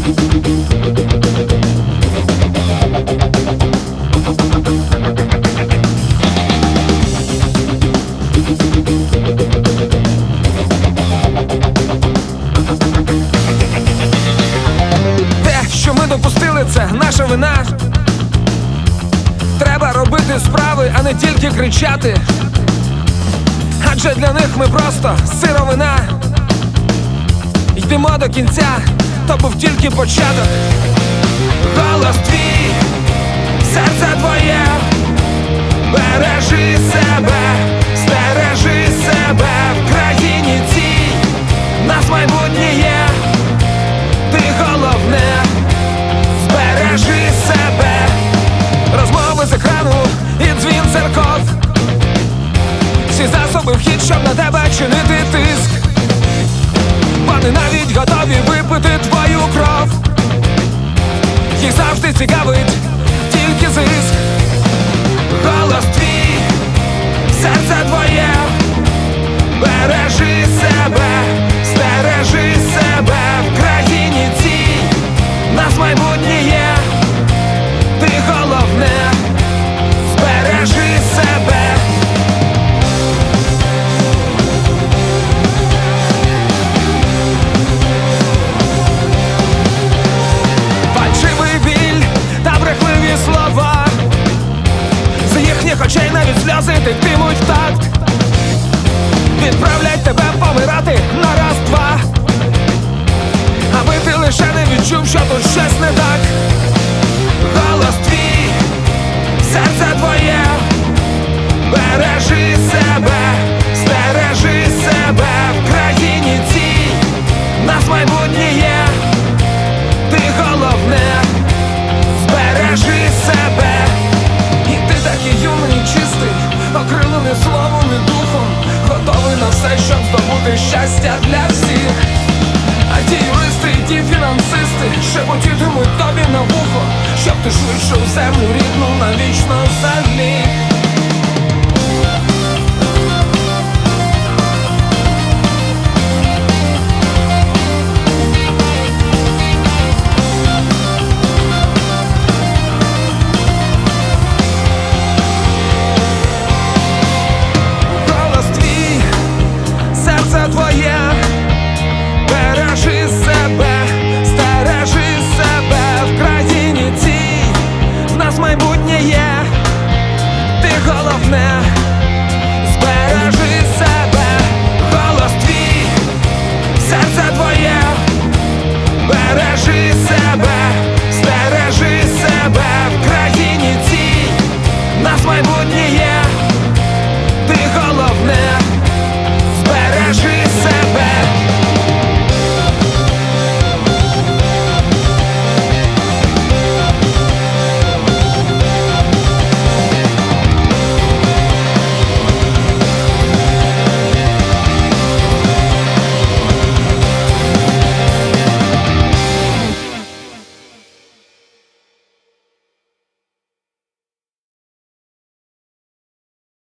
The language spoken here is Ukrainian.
Те, що ми допустили, це наша вина. Треба робити справи, а не тільки кричати. Адже для них ми просто сировина. Йдемо до кінця, то був тільки початок. Голос твій, серце твоє, бережи себе, стережи себе. В країні цій нас майбутнє є. Ти головне, збережи себе. Розмови з екрану і дзвін церков, всі засоби в хід, щоб на тебе чинити тиск. Вони навіть готові випити твою кров. Їх завжди цікавить тільки зиск. Голос твій, серце твоє, бережи себе, стережи себе. В країні цій нас майбутнє є. Ти головне, збережи себе. Фальшивий біль та брехливі слова, з їхніх очей навіть сльози тектимуть в такт. Відправлять тебе помирати на раз-два, аби ти лише не відчув, що тут щось не так. Голос твій, серце твоє, бережи себе, стережи себе. В країні цій нас майбутнє є. Ти головне, збережи себе. І ти такий юний, чистий, окрилений словом і духом, готовий на все, щоб здобути щастя для всіх. А ті юристи і ті фінансисти шепотітимуть тобі на вухо, щоб ти швидше у землю рідну навічно заліг. Голос твій, серце твоє, бережи себе, стережи себе. В країні цій в нас майбутнє є. Ти головне, збережи себе. Голос твій, серце твоє, бережи себе.